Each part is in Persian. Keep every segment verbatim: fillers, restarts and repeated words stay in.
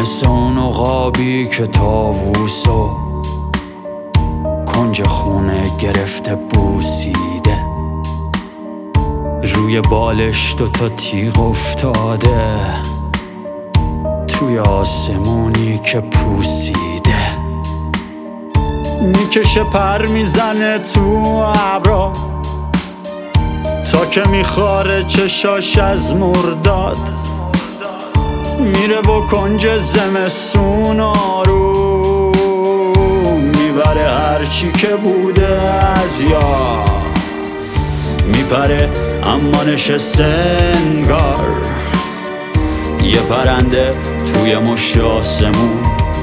مثل اون عقابی که طاووسو کنج خونه گرفته بوسیده، روی بالش دوتا تیغ افتاده توی آسمونی که پوسیده، میکشه پر میزنه تو ابرا تا که میخواره چشاش از مرداد، میره با کنج زمستون آروم میبره هرچی که بوده از یاد، میپره اما نشسته انگار یه پرنده توی مشت آسمون،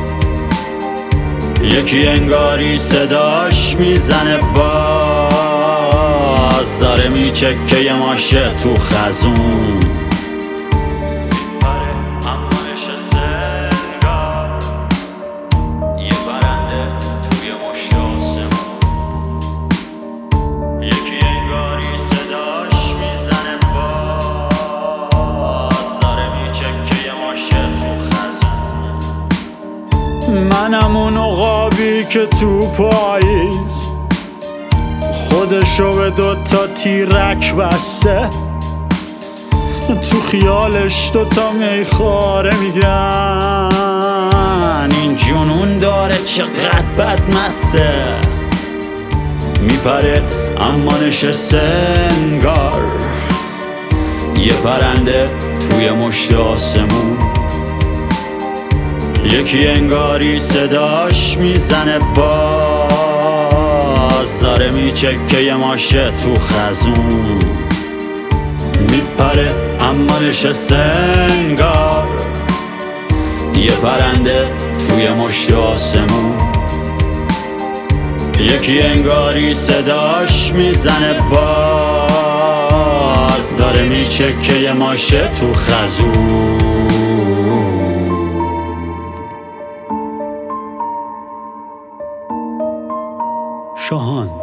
یکی انگاری صداش میزنه باز، داره میچکه یه ماشه تو خزون، میپره اما نشسته انگار یه پرنده توی مشت آسمون، یکی انگاری صداش میزنه باز، داره میچکه یه ماشه تو خزون. منم اون عقابی که تو پاییز خودشو به دوتا تیرک بسته، تو خیالش دوتا میخواره میگن این جنون داره چقدر بدمسته، میپره اما نشسته انگار یه پرنده توی مشت آسمون، یکی انگاری صداش میزنه باز، داره میچکه یه ماشه تو خزون، میپره اما نشسته انگار یه پرنده توی مشت آسمون، یکی انگاری صداش میزنه باز، داره میچکه یه ماشه تو خزون. شاهان